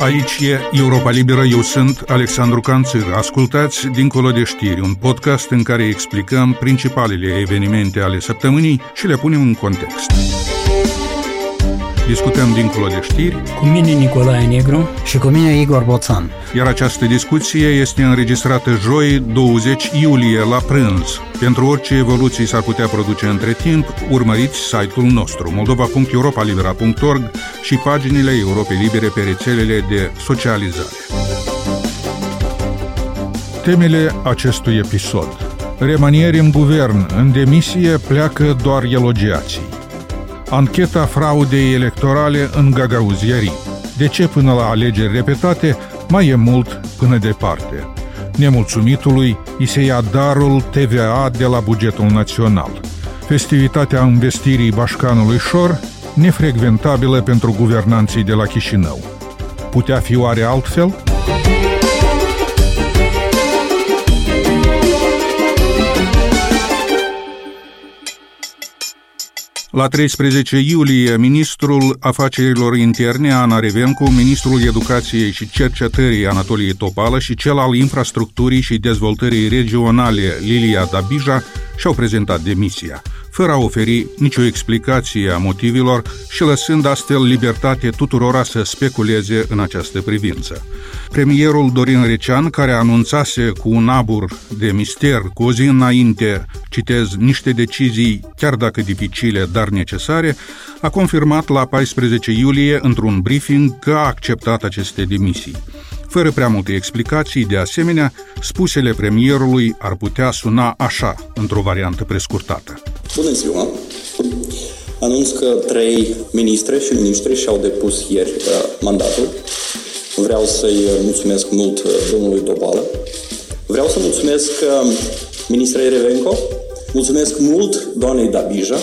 Aici e Europa Liberă, eu sunt Alexandru Canțir. Ascultați Dincolo de știri, un podcast în care explicăm principalele evenimente ale săptămânii și le punem în context. Discutăm Dincolo de știri cu mine Nicolae Negru și cu mine Igor Boțan. Iar această discuție este înregistrată joi 20 iulie la prânz. Pentru orice evoluții s-ar putea produce între timp, urmăriți site-ul nostru moldova.europalibera.org și paginile Europei Libere pe rețelele de socializare. Temele acestui episod: remanieri în guvern, în demisie pleacă doar elogiații. Ancheta fraudei electorale în gagauzieri. De ce până la alegeri repetate mai e mult până departe? Nemulțumitului îi se ia darul TVA de la bugetul național. Festivitatea învestirii bașcanului Șor, nefrecventabilă pentru guvernanții de la Chișinău. Putea fi oare altfel? La 13 iulie, ministrul afacerilor interne, Ana Revencu, ministrul educației și cercetării, Anatolie Topală, și cel al infrastructurii și dezvoltării regionale, Lilia Dabija, și-au prezentat demisia, fără a oferi nicio explicație a motivilor și lăsând astfel libertate tuturora să speculeze în această privință. Premierul Dorin Recean, care anunțase cu un abur de mister cu o zi înainte, citez, niște decizii, chiar dacă dificile, dar necesare, a confirmat la 14 iulie, într-un briefing, că a acceptat aceste demisii. Fără prea multe explicații, de asemenea, spusele premierului ar putea suna așa, într-o variantă prescurtată. Bună ziua! Anunț că 3 ministre și miniștri și-au depus ieri mandatul. Vreau să-i mulțumesc mult domnului Topală. Vreau să mulțumesc ministrei Revenco. Mulțumesc mult doamnei Dabija.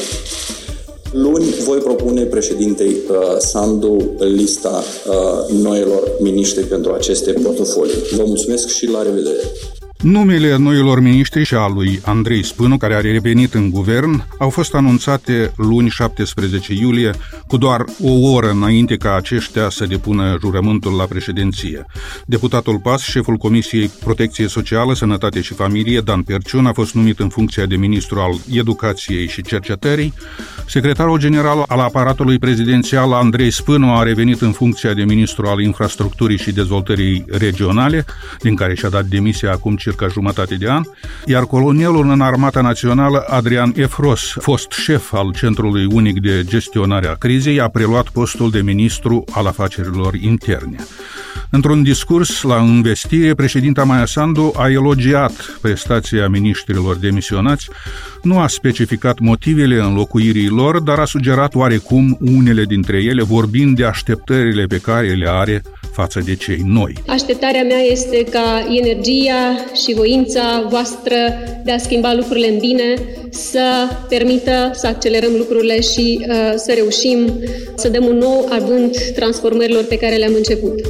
Luni voi propune președintei Sandu lista noilor miniștri pentru aceste portofolii. Vă mulțumesc și la revedere! Numele noilor miniștri și al lui Andrei Spânu, care a revenit în guvern, au fost anunțate luni 17 iulie, cu doar o oră înainte ca aceștia să depună jurământul la președinție. Deputatul PAS, șeful Comisiei Protecție Socială, Sănătate și Familie, Dan Perciun, a fost numit în funcția de ministru al Educației și Cercetării. Secretarul general al aparatului prezidențial, Andrei Spânu, a revenit în funcția de ministru al Infrastructurii și Dezvoltării Regionale, din care și-a dat demisia acum circa jumătate de an, iar colonelul în Armata Națională, Adrian Efros, fost șef al Centrului Unic de Gestionare a Crizei, a preluat postul de ministru al afacerilor interne. Într-un discurs la învestire, președinta Maia Sandu a elogiat prestația miniștrilor demisionați, nu a specificat motivele înlocuirii lor, dar a sugerat oarecum unele dintre ele, vorbind de așteptările pe care le are față de cei noi. Așteptarea mea este ca energia și voința voastră de a schimba lucrurile în bine să permită să accelerăm lucrurile și să reușim să dăm un nou avânt transformărilor pe care le-am început.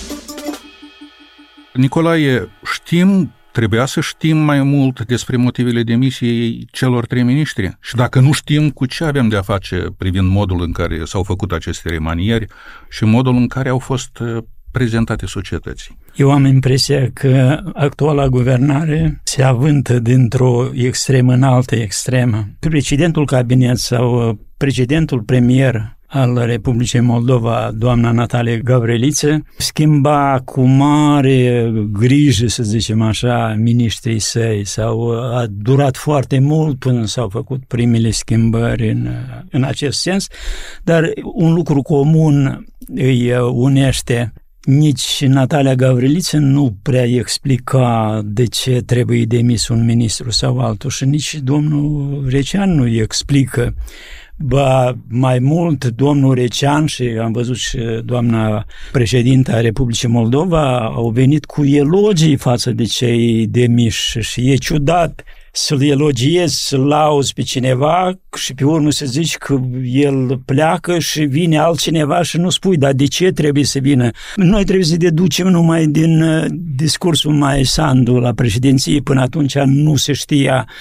Nicolae, trebuia să știm mai mult despre motivele demisiei celor 3 miniștri? Și dacă nu știm, cu ce avem de-a face privind modul în care s-au făcut aceste remanieri și modul în care au fost prezentate societății? Eu am impresia că actuala guvernare se avântă dintr-o extremă în altă extremă. Precedentul cabinet sau precedentul premier al Republicii Moldova, doamna Natalia Gavriliță, schimba cu mare grijă, să zicem așa, miniștrii săi, sau a durat foarte mult până s-au făcut primele schimbări în acest sens, dar un lucru comun îi unește. Nici Natalia Gavriliță nu prea explica de ce trebuie demis un ministru sau altul și nici domnul Recean nu îi explică. Ba, mai mult, domnul Recean și am văzut și doamna președintă a Republicii Moldova au venit cu elogii față de cei demiși și e ciudat să-l elogiezi, să-l lauzi pe cineva și pe urmă să zici că el pleacă și vine altcineva și nu spui, dar de ce trebuie să vină? Noi trebuie să deducem numai din discursul Maia Sandu la președinție, până atunci nu se știa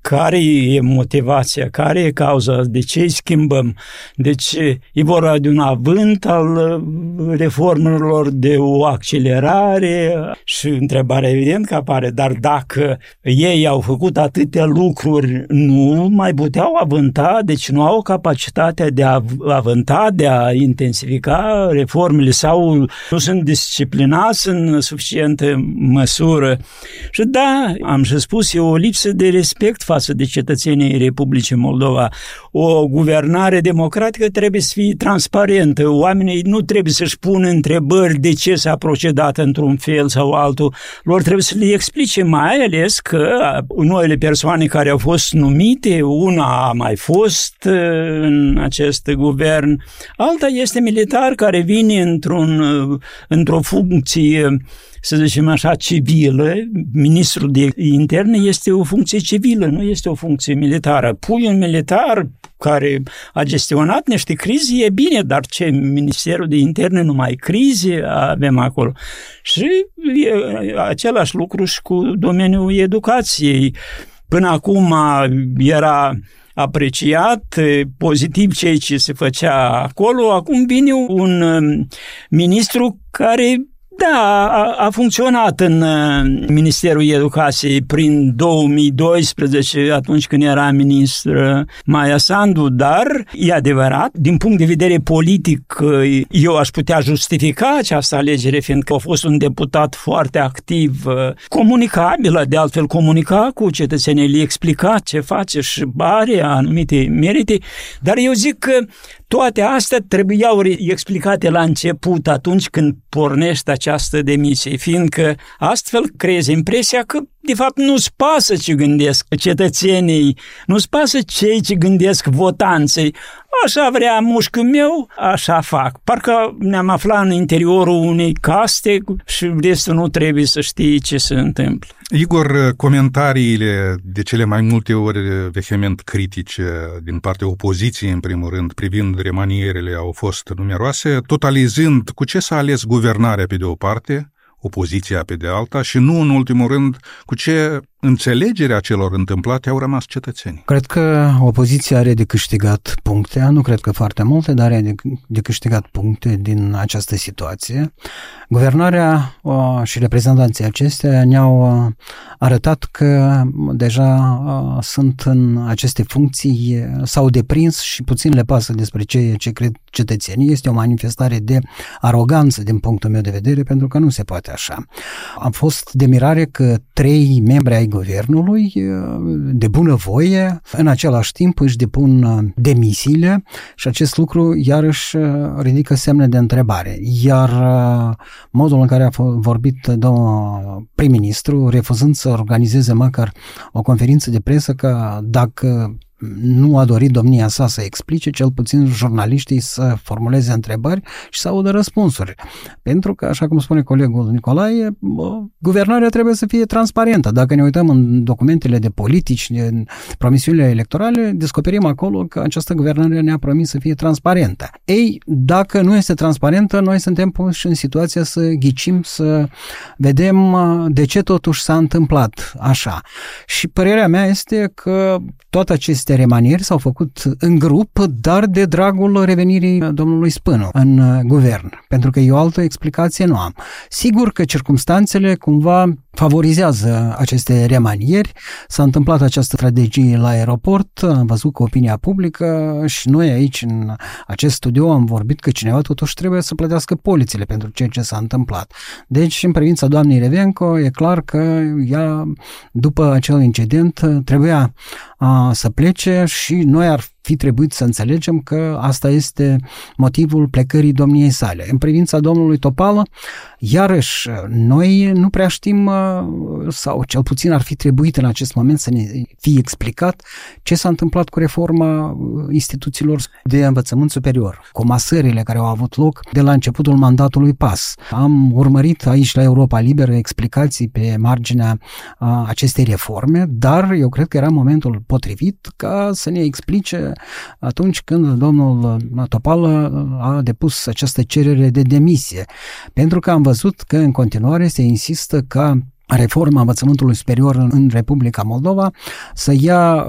care e motivația, care e cauza, de ce îi schimbăm. Deci e vorba de un avânt al reformelor, de o accelerare și întrebarea evident că apare, dar dacă ei au făcut atâtea lucruri, nu mai puteau avânta, deci nu au capacitatea de a avânta, de a intensifica reformele sau nu sunt disciplinați în suficientă măsură. Și da, am și spus, e o lipsă de respect față de cetățenii Republicii Moldova. O guvernare democratică trebuie să fie transparentă. Oamenii nu trebuie să-și pună întrebări de ce s-a procedat într-un fel sau altul. Lor trebuie să le explice, mai ales că noile persoane care au fost numite, una a mai fost în acest guvern, alta este militar care vine într-o funcție, să zicem așa, civilă. Ministrul de interne este o funcție civilă, nu este o funcție militară. Pui un militar care a gestionat niște crize, e bine, dar ce, Ministerul de Interne numai crize avem acolo. Și e același lucru și cu domeniul educației. Până acum era apreciat pozitiv ceea ce se făcea acolo, acum vine un ministru care da, a funcționat în Ministerul Educației prin 2012, atunci când era ministră Maia Sandu, dar e adevărat, din punct de vedere politic, eu aș putea justifica această alegere, fiindcă a fost un deputat foarte activ, comunicabil, de altfel comunica cu cetățenii, le explica ce face și are anumite merite, dar eu zic că toate astea trebuiau explicate la început, atunci când pornește această demisie, fiindcă astfel creezi impresia că de fapt nu-ți pasă ce gândesc cetățenii, nu-ți pasă cei ce gândesc votanții. Așa vrea mușchiul meu, așa fac. Parcă ne-am aflat în interiorul unei caste și restul nu trebuie să știe ce se întâmplă. Igor, comentariile de cele mai multe ori vehement critice din partea opoziției, în primul rând, privind remanierele, au fost numeroase, totalizând cu ce s-a ales guvernarea pe de o parte, opoziția pe de alta și nu în ultimul rând cu ce înțelegerea celor întâmplate au rămas cetățenii. Cred că opoziția are de câștigat puncte, nu cred că foarte multe, dar are de câștigat puncte din această situație. Guvernarea și reprezentanții acestea ne-au arătat că deja sunt în aceste funcții, s-au deprins și puțin le pasă despre ce cred cetățenii. Este o manifestare de aroganță din punctul meu de vedere, pentru că nu se poate așa. Am fost de mirare că 3 membri ai guvernului, de bunăvoie, în același timp își depun demisiile și acest lucru iarăși ridică semne de întrebare. Iar modul în care a vorbit domnul prim-ministru, refuzând să organizeze măcar o conferință de presă, că dacă nu a dorit domnia sa să explice, cel puțin jurnaliștii să formuleze întrebări și să audă răspunsuri. Pentru că, așa cum spune colegul Nicolae, guvernarea trebuie să fie transparentă. Dacă ne uităm în documentele de politici, în promisiunile electorale, descoperim acolo că această guvernare ne-a promis să fie transparentă. Ei, dacă nu este transparentă, noi suntem puși în situația să ghicim, să vedem de ce totuși s-a întâmplat așa. Și părerea mea este că toate aceste remanieri s-au făcut în grup, dar de dragul revenirii domnului Spânu în guvern, pentru că eu altă explicație nu am. Sigur că circumstanțele cumva favorizează aceste remanieri. S-a întâmplat această tragedie la aeroport, am văzut că opinia publică și noi aici în acest studio am vorbit că cineva totuși trebuie să plătească polițele pentru ceea ce s-a întâmplat. Deci, în privința doamnei Revenco, e clar că ea, după acel incident, trebuia să plece și noi ar fi trebuit să înțelegem că asta este motivul plecării domniei sale. În privința domnului Topală, iarăși, noi nu prea știm, sau cel puțin ar fi trebuit în acest moment să ne fie explicat ce s-a întâmplat cu reforma instituțiilor de învățământ superior, cu masările care au avut loc de la începutul mandatului PAS. Am urmărit aici la Europa Liberă explicații pe marginea acestei reforme, dar eu cred că era momentul potrivit ca să ne explice atunci când domnul Topală a depus această cerere de demisie. Pentru că am văzut că în continuare se insistă ca reforma învățământului superior în Republica Moldova să ia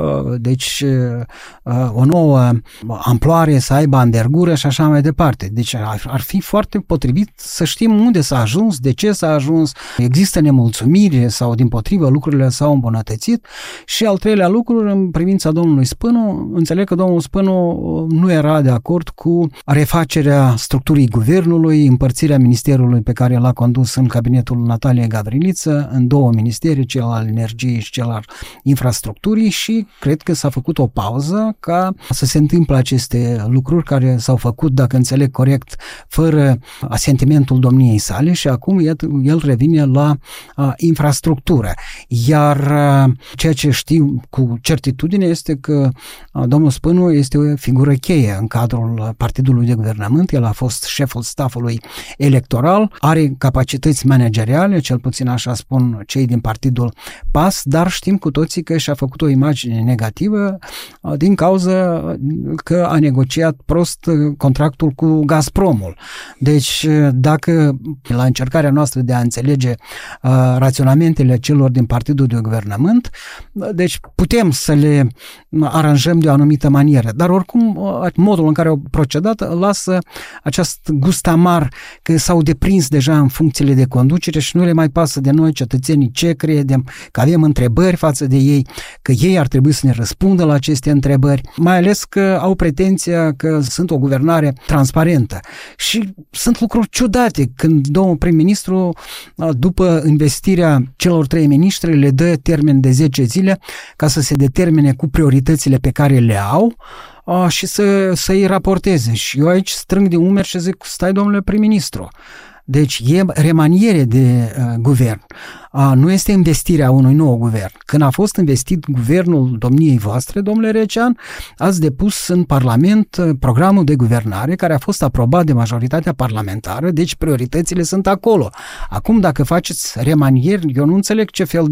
o nouă amploare, să aibă anvergură și așa mai departe. Deci ar fi foarte potrivit să știm unde s-a ajuns, de ce s-a ajuns, există nemulțumiri sau dimpotrivă lucrurile s-au îmbunătățit. Și al treilea lucru, în privința domnului Spânu, înțeleg că domnul Spânu nu era de acord cu refacerea structurii guvernului, împărțirea ministerului pe care l-a condus în cabinetul Nataliei Gavriliță în două ministeri, cel al energiei și cel al infrastructurii, și cred că s-a făcut o pauză ca să se întâmple aceste lucruri care s-au făcut, dacă înțeleg corect, fără asentimentul domniei sale, și acum el revine la infrastructură. Iar ceea ce știu cu certitudine este că domnul Spânu este o figură cheie în cadrul partidului de guvernământ. El a fost șeful staffului electoral, are capacități manageriale, cel puțin așa spun cei din partidul PAS, dar știm cu toții că și-a făcut o imagine negativă din cauza că a negociat prost contractul cu Gazpromul. Deci, dacă la încercarea noastră de a înțelege raționamentele celor din partidul de guvernământ, deci putem să le aranjăm de o anumită manieră, dar oricum modul în care au procedat lasă acest gust amar că s-au deprins deja în funcțiile de conducere și nu le mai pasă de noi, cetățenii, ce credem, că avem întrebări față de ei, că ei ar trebui să ne răspundă la aceste întrebări, mai ales că au pretenția că sunt o guvernare transparentă. Și sunt lucruri ciudate când domnul prim-ministru, după investirea celor 3 miniștri, le dă termen de 10 zile ca să se determine cu prioritățile pe care le au și să-i raporteze. Și eu aici strâng din umeri și zic, stai domnule prim-ministru, deci e remaniere de guvern. Nu este investirea unui nou guvern. Când a fost investit guvernul domniei voastre, domnule Recean, ați depus în Parlament programul de guvernare care a fost aprobat de majoritatea parlamentară, deci prioritățile sunt acolo. Acum, dacă faceți remanieri, eu nu înțeleg ce fel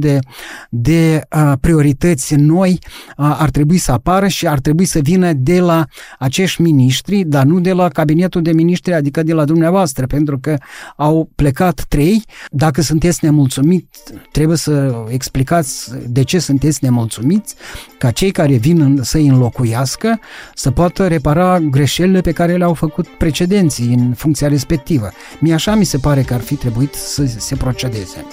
de priorități noi ar trebui să apară și ar trebui să vină de la acești miniștri, dar nu de la cabinetul de miniștri, adică de la dumneavoastră, pentru că au plecat 3. Dacă sunteți nemulțumiți, trebuie să explicați de ce sunteți nemulțumiți, ca cei care vin să-i înlocuiască să poată repara greșelile pe care le-au făcut precedenții în funcția respectivă. Mie așa mi se pare că ar fi trebuit să se procedeze.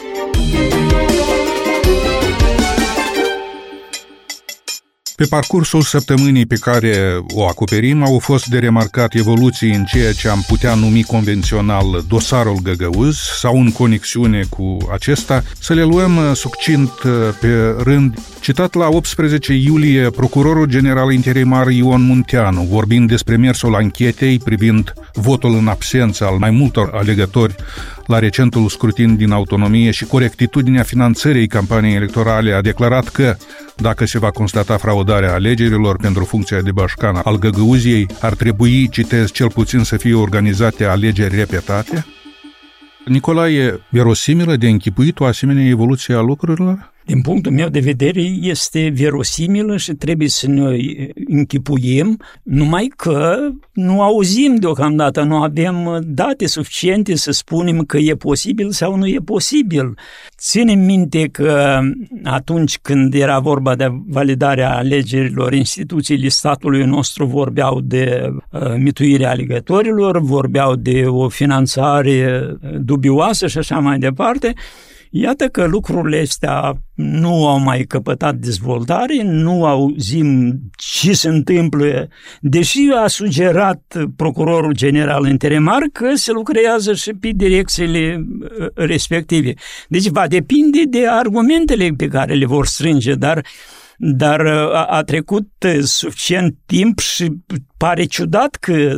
Pe parcursul săptămânii pe care o acoperim au fost de remarcat evoluții în ceea ce am putea numi convențional dosarul Găgăuz sau în conexiune cu acesta. Să le luăm succint pe rând. Citat la 18 iulie, procurorul general interimar Ion Munteanu, vorbind despre mersul anchetei privind votul în absență al mai multor alegători la recentul scrutin din autonomie și corectitudinea finanțării campaniei electorale, a declarat că, dacă se va constata fraudarea alegerilor pentru funcția de bașcan al Găgăuziei, ar trebui, citez, cel puțin să fie organizate alegeri repetate? Nicolae, verosimilă de închipuit o asemenea evoluție a lucrurilor? Din punctul meu de vedere, este verosimilă și trebuie să ne închipuim, numai că nu auzim deocamdată, nu avem date suficiente să spunem că e posibil sau nu e posibil. Ținem minte că atunci când era vorba de validarea alegerilor, instituțiile statului nostru vorbeau de mituirea alegătorilor, vorbeau de o finanțare dubioasă și așa mai departe. Iată că lucrurile astea nu au mai căpătat dezvoltare, nu auzim ce se întâmplă, deși a sugerat procurorul general interimar că se lucrează și pe direcțiile respective. Deci va depinde de argumentele pe care le vor strânge, dar a trecut suficient timp și pare ciudat că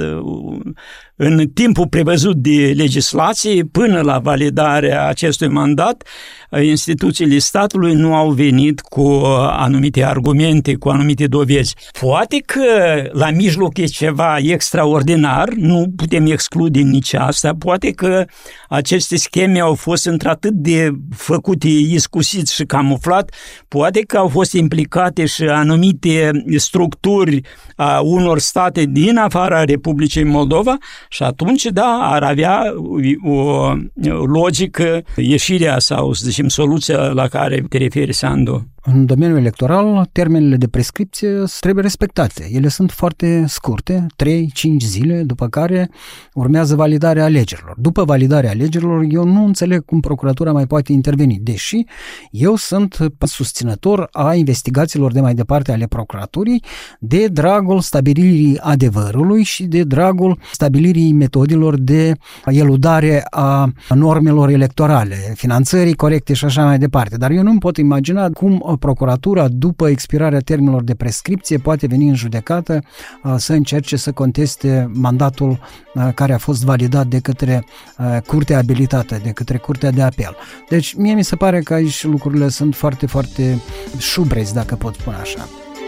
în timpul prevăzut de legislație, până la validarea acestui mandat, instituțiile statului nu au venit cu anumite argumente, cu anumite dovezi. Poate că la mijloc e ceva extraordinar, nu putem exclude nici asta, poate că aceste scheme au fost într-atât de făcute iscusit și camuflat, poate că au fost implicate și anumite structuri a unor state din afara Republicii Moldova Și atunci, da, ar avea o logică ieșirea sau, să zicem, soluția la care te referi, Sandu. În domeniul electoral, termenele de prescripție trebuie respectate. Ele sunt foarte scurte, 3-5 zile, după care urmează validarea alegerilor. După validarea alegerilor, eu nu înțeleg cum procuratura mai poate interveni, deși eu sunt susținător a investigațiilor de mai departe ale procuraturii de dragul stabilirii adevărului și de dragul stabilirii metodilor de eludare a normelor electorale, finanțării corecte și așa mai departe. Dar eu nu-mi pot imagina cum procuratura, după expirarea termenilor de prescripție, poate veni în judecată să încerce să conteste mandatul care a fost validat de către curtea abilitată, de către curtea de apel. Deci, mie mi se pare că aici lucrurile sunt foarte, foarte șubrezi, dacă pot spune așa.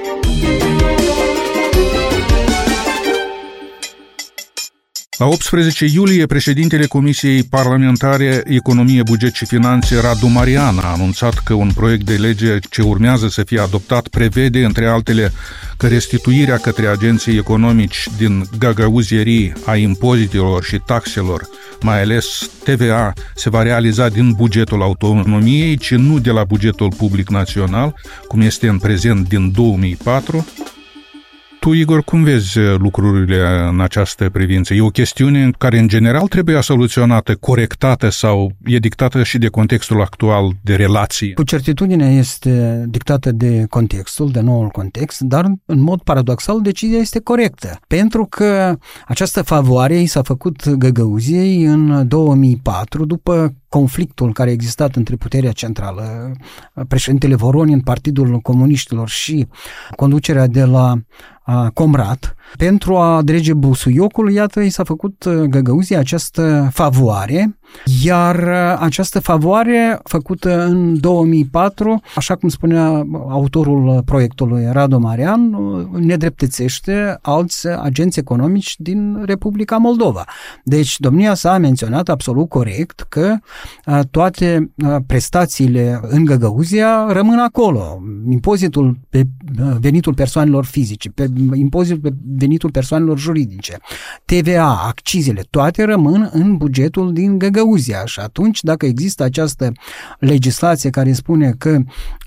La 18 iulie, președintele Comisiei Parlamentare Economie, Buget și Finanțe, Radu Marian, a anunțat că un proiect de lege ce urmează să fie adoptat prevede, între altele, că restituirea către agenții economici din găgăuzierii a impozitelor și taxelor, mai ales TVA, se va realiza din bugetul autonomiei, ci nu de la bugetul public național, cum este în prezent din 2004. Tu, Igor, cum vezi lucrurile în această privință? E o chestiune care, în general, trebuie soluționată, corectată sau e dictată și de contextul actual de relații? Cu certitudine este dictată de contextul, de noul context, dar, în mod paradoxal, decizia este corectă. Pentru că această favoare i s-a făcut Găgăuziei în 2004, după conflictul care a existat între puterea centrală, președintele Voronin, Partidul Comuniștilor și conducerea de la Comrat, pentru a drege busuiocul, iată, i s-a făcut Găgăuziei această favoare, iar această favoare făcută în 2004, așa cum spunea autorul proiectului Radu Marian, nedreptățește alți agenți economici din Republica Moldova. Deci, domnia sa a menționat absolut corect că toate prestațiile în Găgăuzia rămân acolo. Impozitul pe venitul persoanelor fizice, impozitul pe venitul persoanelor juridice, TVA, accizele, toate rămân în bugetul din Găgăuzia. Și atunci, dacă există această legislație care spune că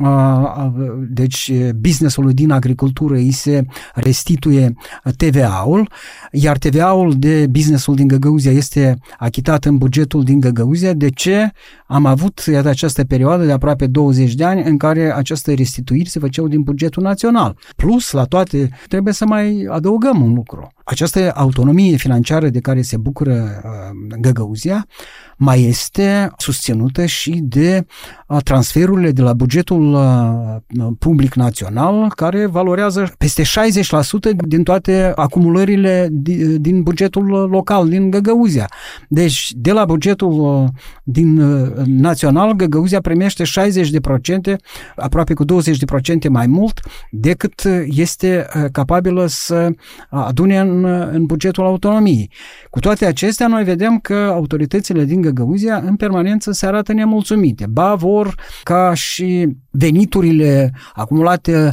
deci businessul din agricultură îi se restituie TVA-ul, iar TVA-ul de businessul din Găgăuzia este achitat în bugetul din Găgăuzia, de ce am avut, iată, această perioadă de aproape 20 de ani în care aceste restituiri se făceau din bugetul național. Plus, la toate, trebuie să mai adăugăm un lucru. Această autonomie financiară de care se bucură Găgăuzia mai este susținută și de transferurile de la bugetul public național, care valorează peste 60% din toate acumulările din bugetul local din Găgăuzia. Deci, de la bugetul din național, Găgăuzia primește 60%, aproape cu 20% mai mult decât este capabilă să adune în bugetul autonomiei. Cu toate acestea, noi vedem că autoritățile din Găgăuzia în permanență se arată nemulțumite. Ba vor ca și veniturile acumulate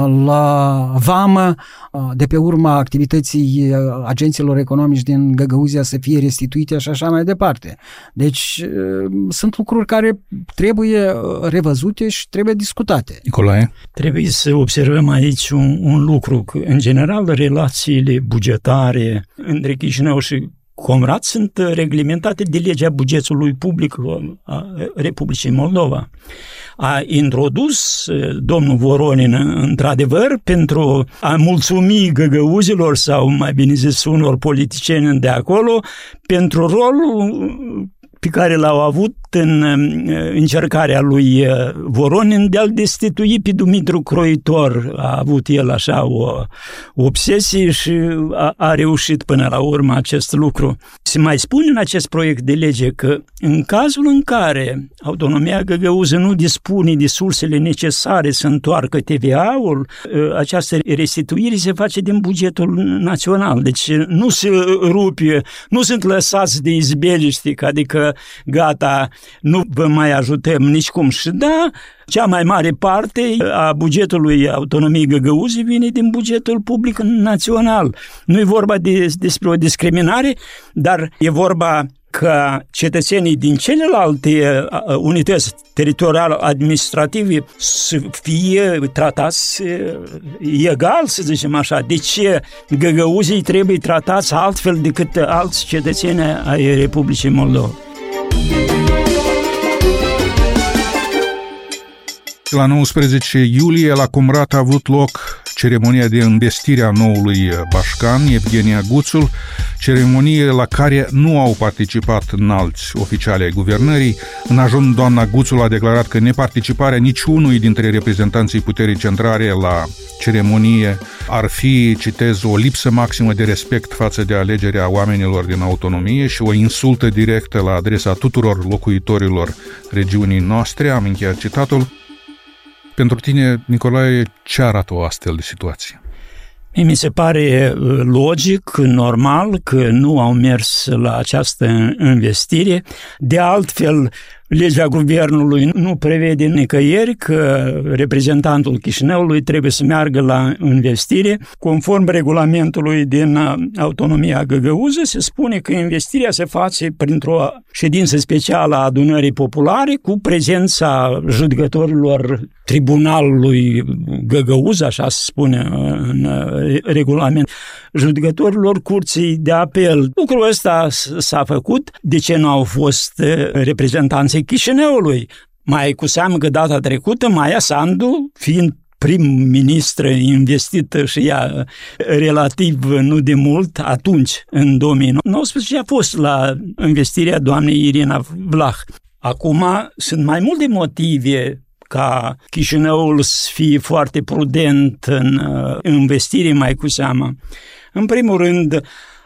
la vamă de pe urma activității agenților economici din Găgăuzia să fie restituite și așa mai departe. Deci sunt lucruri care trebuie revăzute și trebuie discutate. Nicolae? Trebuie să observăm aici un lucru, că în general relațiile bugetare între Chișinău și Comrat sunt reglementate de legea bugetului public a Republicii Moldova. A introdus domnul Voronin, într-adevăr, pentru a mulțumi găgăuzilor sau, mai bine zis, unor politicieni de acolo, pentru rolul pe care l-au avut în încercarea lui Voronin de a-l destitui pe Dumitru Croitor. A avut el așa o obsesie și a reușit până la urmă acest lucru. Se mai spune în acest proiect de lege că în cazul în care autonomia găgăuză nu dispune de sursele necesare să întoarcă TVA-ul, această restituire se face din bugetul național. Deci nu se rupe, nu sunt lăsați de izbeliști, adică gata, nu vă mai ajutăm nicicum. Și da, cea mai mare parte a bugetului autonomiei Găgăuzii vine din bugetul public național. Nu e vorba despre o discriminare, dar e vorba că cetățenii din celelalte unități teritoriale administrative să fie tratați egal, să zicem așa. De ce găgăuzii trebuie tratați altfel decât alți cetățeni ai Republicii Moldova? La 19 iulie, la Comrat a avut loc ceremonia de investire a noului bașcan, Evgenia Guțul, ceremonie la care nu au participat înalți oficiali ai guvernării. În ajun, doamna Guțul a declarat că neparticiparea niciunui dintre reprezentanții puterii centrale la ceremonie ar fi, citez, o lipsă maximă de respect față de alegerea oamenilor din autonomie și o insultă directă la adresa tuturor locuitorilor regiunii noastre. Am încheiat citatul. Pentru tine, Nicolae, ce arată o astfel de situație? Mi se pare logic, normal, că nu au mers la această investire. De altfel, legea guvernului nu prevede nicăieri că reprezentantul Chișinăului trebuie să meargă la investire. Conform regulamentului din autonomia Găgăuză, se spune că investirea se face printr-o ședință specială a adunării populare cu prezența judecătorilor tribunalului Găgăuză, așa se spune în regulament, judecătorilor curții de apel. Lucrul ăsta s-a făcut. De ce nu au fost reprezentanții Chișinăului? Mai cu seamă că data trecută Maia Sandu, fiind prim-ministră investită și ea relativ nu de mult, atunci, în 2019, a fost la investirea doamnei Irina Vlah. Acum sunt mai multe motive ca Chișinăul să fie foarte prudent în investire, mai cu seamă. În primul rând,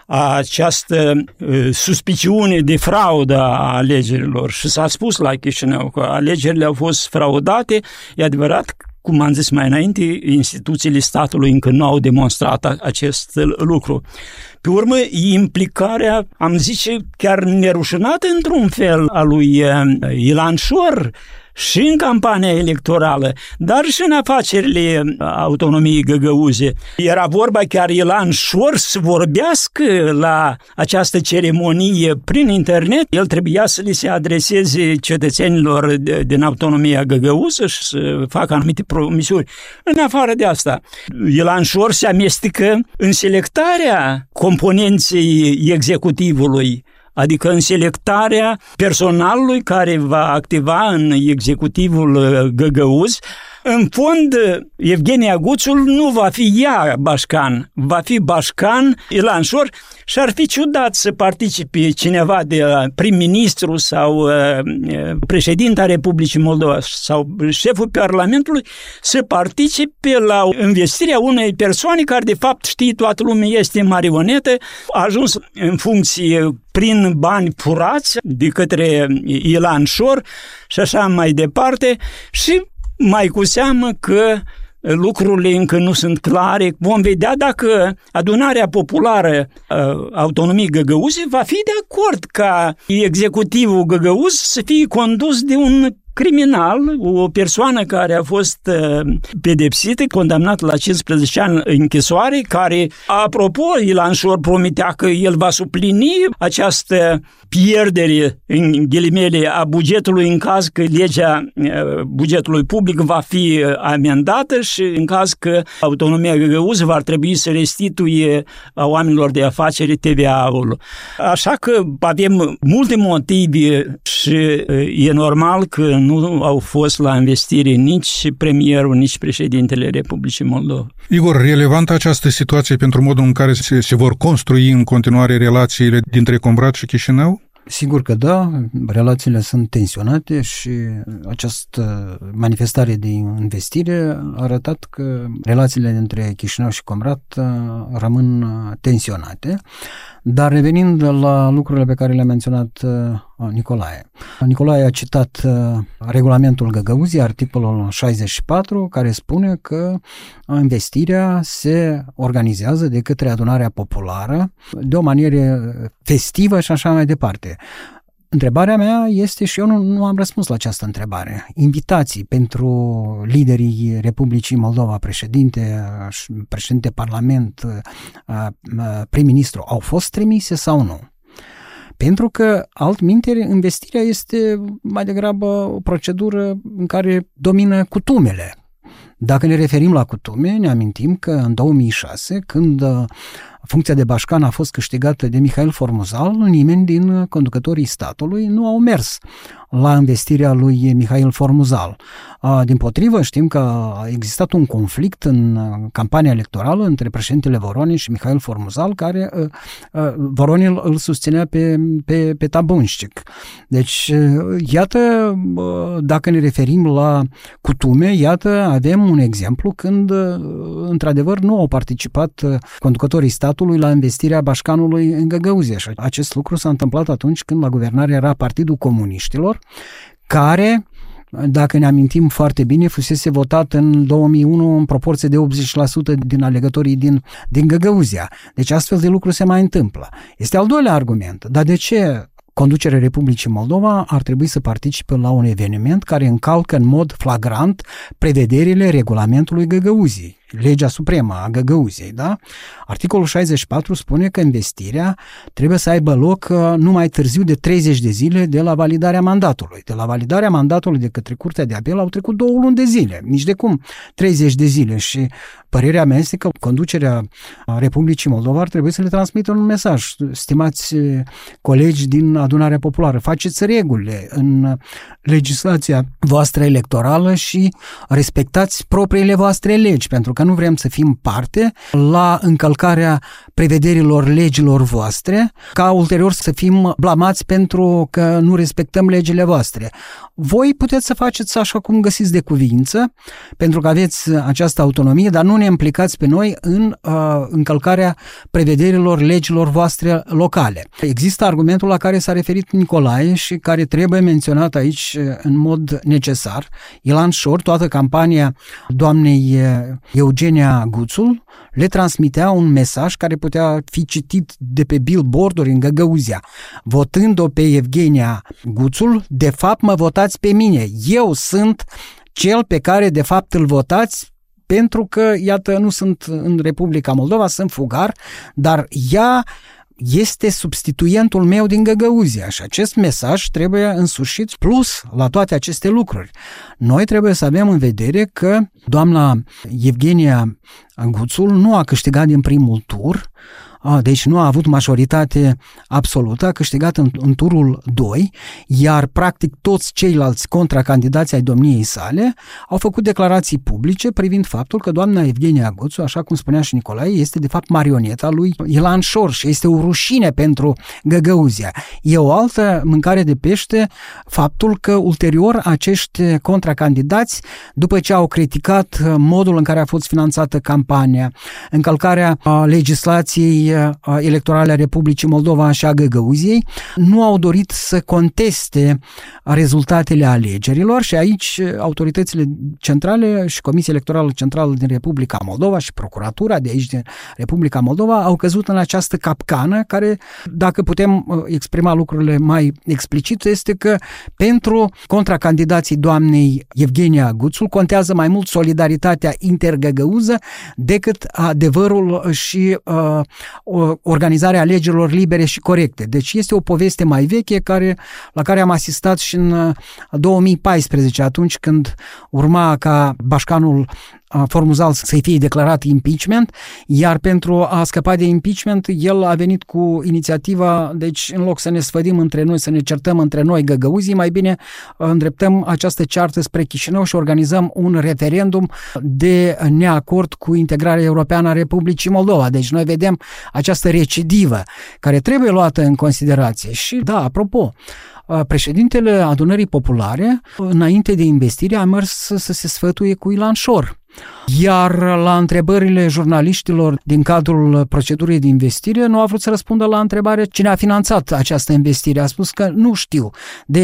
această suspiciune de fraudă a alegerilor și s-a spus la Chișinău că alegerile au fost fraudate. E adevărat, cum am zis mai înainte, instituțiile statului încă nu au demonstrat acest lucru. Pe urmă, implicarea, am zice, chiar nerușinată într-un fel a lui Ilan Șor și în campania electorală, dar și în afacerile autonomiei Găgăuze. Era vorba chiar Ilan Șor să vorbească la această ceremonie prin internet. El trebuia să li se adreseze cetățenilor din autonomia Găgăuză și să facă anumite promisiuni. În afară de asta, Ilan Șor se amestecă în selectarea componenței executivului, adică în selectarea personalului care va activa în executivul Găgăuz. În fond, Evgenia Guțul nu va fi ea bașcan, va fi bașcan Ilan Șor și ar fi ciudat să participe cineva de prim-ministru sau președinta Republicii Moldova sau șeful Parlamentului să participe la investirea unei persoane care de fapt știe toată lumea este marionetă, a ajuns în funcție prin bani furați de către Ilan Șor și așa mai departe și mai cu seamă că lucrurile încă nu sunt clare. Vom vedea dacă adunarea populară autonomiei Găgăuze va fi de acord ca executivul Găgăuz să fie condus de un criminal, o persoană care a fost pedepsită, condamnată la 15 ani închisoare, care, apropo, Ilan Șor promitea că el va suplini această pierdere, în ghilimele, a bugetului în caz că legea bugetului public va fi amendată și în caz că autonomia Găgăuză va trebui să restituie a oamenilor de afaceri TVA-ul. Așa că avem multe motive și e normal că nu au fost la investire nici premierul, nici președintele Republicii Moldova. Igor, relevantă această situație pentru modul în care se vor construi în continuare relațiile dintre Comrat și Chișinău? Sigur că da, relațiile sunt tensionate și această manifestare de investire a arătat că relațiile dintre Chișinău și Comrat rămân tensionate. Dar revenind la lucrurile pe care le-a menționat Nicolae. Nicolae a citat regulamentul Găgăuzii, articolul 64, care spune că investirea se organizează de către adunarea populară de o manieră festivă și așa mai departe. Întrebarea mea este, și eu nu am răspuns la această întrebare, invitații pentru liderii Republicii Moldova, președinte Parlament, prim-ministru, au fost trimise sau nu? Pentru că, altminteri, investirea este mai degrabă o procedură în care domină cutumele. Dacă ne referim la cutume, ne amintim că în 2006, când funcția de bașcan a fost câștigată de Mihail Formuzal, nimeni din conducătorii statului nu au mers la investirea lui Mihail Formuzal. Dimpotrivă, știm că a existat un conflict în campania electorală între președintele Voronin și Mihail Formuzal, care Voronin îl susținea pe Tabunșcic. Deci, iată, dacă ne referim la cutume, iată, avem un exemplu când, într-adevăr, nu au participat conducătorii statului la investirea bașcanului în Găgăuzia. Și acest lucru s-a întâmplat atunci când la guvernare era Partidul Comuniștilor, care, dacă ne amintim foarte bine, fusese votat în 2001 în proporție de 80% din alegătorii din Găgăuzia. Deci astfel de lucruri se mai întâmplă. Este al doilea argument. Dar de ce conducerea Republicii Moldova ar trebui să participe la un eveniment care încalcă în mod flagrant prevederile regulamentului Găgăuziei, legea supremă a Găgăuziei, da? Articolul 64 spune că investirea trebuie să aibă loc nu mai târziu de 30 de zile de la validarea mandatului. De la validarea mandatului de către Curtea de Apel au trecut 2 luni de zile, nici de cum 30 de zile, și părerea mea este că conducerea Republicii Moldova ar trebui să le transmită un mesaj. Stimați colegi din Adunarea Populară, faceți regulile în legislația voastră electorală și respectați propriile voastre legi, pentru că nu vrem să fim parte la încălcarea prevederilor legilor voastre, ca ulterior să fim blamați pentru că nu respectăm legile voastre. Voi puteți să faceți așa cum găsiți de cuvință, pentru că aveți această autonomie, dar nu ne implicați pe noi în încălcarea prevederilor legilor voastre locale. Există argumentul la care s-a referit Nicolae și care trebuie menționat aici în mod necesar. Ilan Șor, toată campania doamnei Eugenia Guțul, le transmitea un mesaj care putea fi citit de pe billboard-uri în Găgăuzia. Votând-o pe Eugenia Guțul, de fapt mă votați pe mine. Eu sunt cel pe care de fapt îl votați, pentru că, iată, nu sunt în Republica Moldova, sunt fugar, dar ea este substituentul meu din Găgăuzia și acest mesaj trebuie însușit plus la toate aceste lucruri. Noi trebuie să avem în vedere că doamna Eugenia Guțul nu a câștigat din primul tur, deci nu a avut majoritate absolută, a câștigat în turul 2, iar practic toți ceilalți contracandidați ai domniei sale au făcut declarații publice privind faptul că doamna Eugenia Guțu, așa cum spunea și Nicolae, este de fapt marioneta lui Ilan Șor și este o rușine pentru Găgăuzia. E o altă mâncare de pește faptul că ulterior acești contracandidați, după ce au criticat modul în care a fost finanțată campania, încălcarea legislației electorale a Republicii Moldova și a Găgăuziei, nu au dorit să conteste rezultatele alegerilor și aici autoritățile centrale și Comisia Electorală Centrală din Republica Moldova și Procuratura de aici din Republica Moldova au căzut în această capcană care, dacă putem exprima lucrurile mai explicit, este că pentru contracandidații doamnei Eugenia Guțul contează mai mult solidaritatea intergăgăuză decât adevărul și organizarea alegerilor libere și corecte. Deci este o poveste mai veche la care am asistat și în 2014, atunci când urma ca bașcanul Formuzal să-i fie declarat impeachment, iar pentru a scăpa de impeachment, el a venit cu inițiativa, deci în loc să ne sfădim între noi, să ne certăm între noi găgăuzii, mai bine îndreptăm această ceartă spre Chișinău și organizăm un referendum de neacord cu integrarea europeană a Republicii Moldova. Deci noi vedem această recidivă care trebuie luată în considerație. Și da, apropo, președintele Adunării Populare, înainte de investire, a mers să se sfătuie cu Ilan Șor. Iar la întrebările jurnaliștilor din cadrul procedurii de investire, nu a vrut să răspundă la întrebarea cine a finanțat această investire. A spus că nu știu. Deci,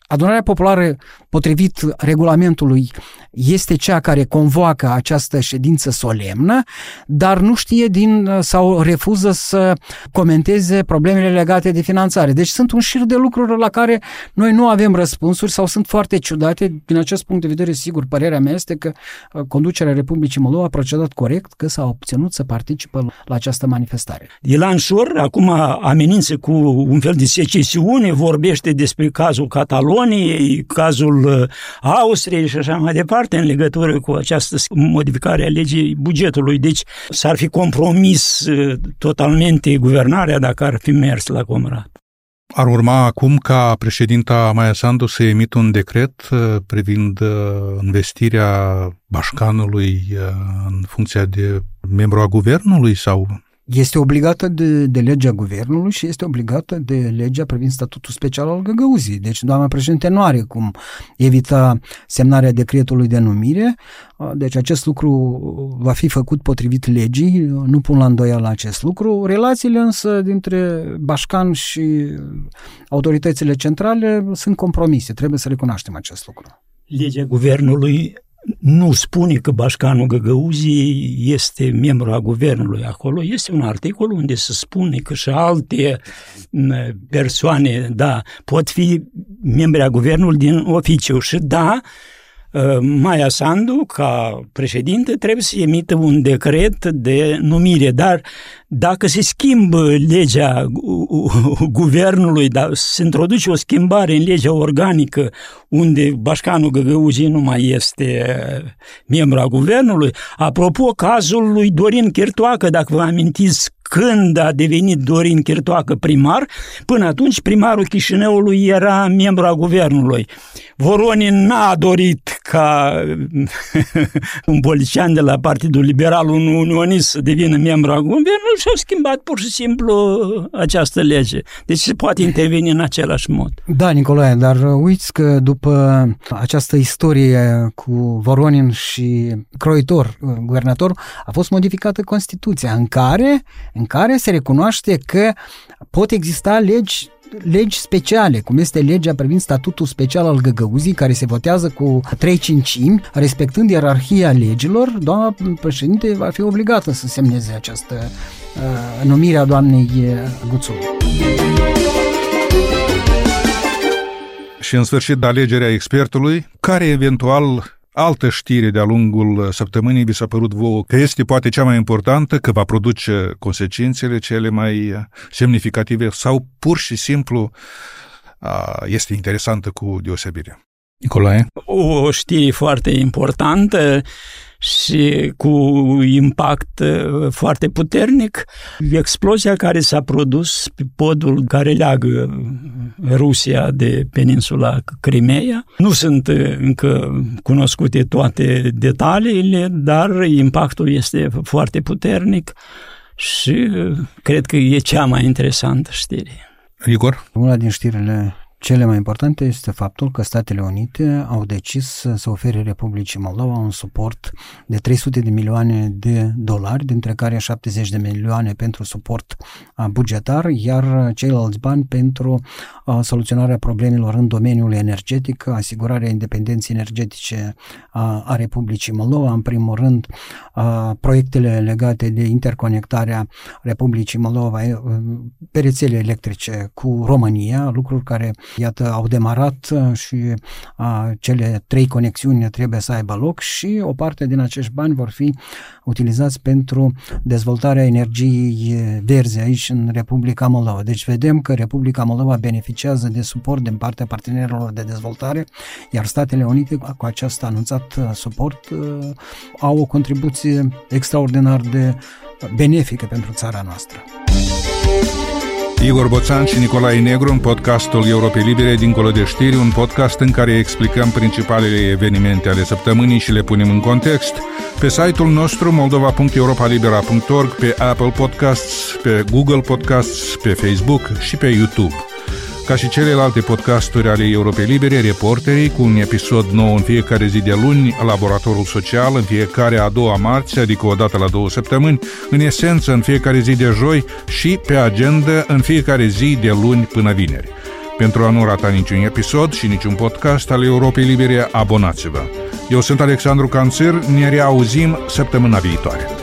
Adunarea populară, potrivit regulamentului, este cea care convoacă această ședință solemnă, dar nu știe sau refuză să comenteze problemele legate de finanțare. Deci sunt un șir de lucruri la care noi nu avem răspunsuri sau sunt foarte ciudate. Din acest punct de vedere, sigur, părerea mea este că conducerea Republicii Moldova a procedat corect, că s-a obținut să participă la această manifestare. Ilan Șor acum amenință cu un fel de secesiune, vorbește despre cazul Cataloniei, cazul Austriei și așa mai departe în legătură cu această modificare a legii bugetului. Deci s-ar fi compromis totalmente guvernarea dacă ar fi mers la Comrat. Ar urma acum ca președinta Maia Sandu să emită un decret privind investirea Bașcanului în funcția de membru a guvernului sau... Este obligată de legea guvernului și este obligată de legea privind statutul special al Găgăuziei. Deci doamna președinte nu are cum evita semnarea decretului de numire. Deci acest lucru va fi făcut potrivit legii, nu pun la îndoială acest lucru. Relațiile însă dintre Bașcan și autoritățile centrale sunt compromise, trebuie să recunoaștem acest lucru. Legea guvernului nu spune că Bașcanul Găgăuziei este membru a guvernului. Acolo este un articol unde se spune că și alte persoane, pot fi membri a guvernului din oficiu și Maia Sandu, ca președinte, trebuie să emită un decret de numire, dar dacă se schimbă legea guvernului, se introduce o schimbare în legea organică unde Bașcanul Găgăuziei nu mai este membru a guvernului, apropo cazul lui Dorin Chirtoacă, dacă vă amintiți, când a devenit Dorin Chirtoacă primar, până atunci primarul Chișinăului era membru a guvernului. Voronin n-a dorit ca un politician de la Partidul Liberal, un unionist, să devină membru a guvernului și au schimbat pur și simplu această lege. Deci se poate interveni în același mod. Da, Nicolae, dar uiți că după această istorie cu Voronin și croitor, guvernator, a fost modificată Constituția în care se recunoaște că pot exista legi speciale, cum este legea privind statutul special al Găgăuziei, care se votează cu 3/5, respectând ierarhia legilor. Doamna președinte va fi obligată să semneze această numire a doamnei Guțu. Și în sfârșit, de alegerea expertului, care eventual altă știre de-a lungul săptămânii vi s-a părut vouă că este poate cea mai importantă, că va produce consecințele cele mai semnificative sau pur și simplu este interesantă cu deosebire? Nicolae? O știre foarte importantă și cu impact foarte puternic, explozia care s-a produs pe podul care leagă Rusia de peninsula Crimeea. Nu sunt încă cunoscute toate detaliile, dar impactul este foarte puternic și cred că e cea mai interesantă știre. Igor? Una din știrile cele mai importante este faptul că Statele Unite au decis să ofere Republicii Moldova un suport de 300 de milioane de dolari, dintre care 70 de milioane pentru suport bugetar, iar ceilalți bani pentru soluționarea problemelor în domeniul energetic, asigurarea independenței energetice a Republicii Moldova, în primul rând proiectele legate de interconectarea Republicii Moldova pe rețele electrice cu România, lucruri care iată, au demarat și cele 3 conexiuni trebuie să aibă loc și o parte din acești bani vor fi utilizați pentru dezvoltarea energiei verzi aici în Republica Moldova. Deci vedem că Republica Moldova beneficiază de suport din partea partenerilor de dezvoltare, iar Statele Unite cu acest anunțat suport au o contribuție extraordinar de benefică pentru țara noastră. Igor Boțan și Nicolae Negru în podcastul Europei Libere Dincolo de Știri, un podcast în care explicăm principalele evenimente ale săptămânii și le punem în context. Pe site-ul nostru moldova.europalibera.org, pe Apple Podcasts, pe Google Podcasts, pe Facebook și pe YouTube. Ca și celelalte podcasturi ale Europei Libere, Reporterii, cu un episod nou în fiecare zi de luni, Laboratorul Social în fiecare a doua marți, adică o dată la 2 săptămâni, în esență în fiecare zi de joi și pe agenda în fiecare zi de luni până vineri. Pentru a nu rata niciun episod și niciun podcast al Europei Libere, abonați-vă. Eu sunt Alexandru Canțir, ne reauzim săptămâna viitoare.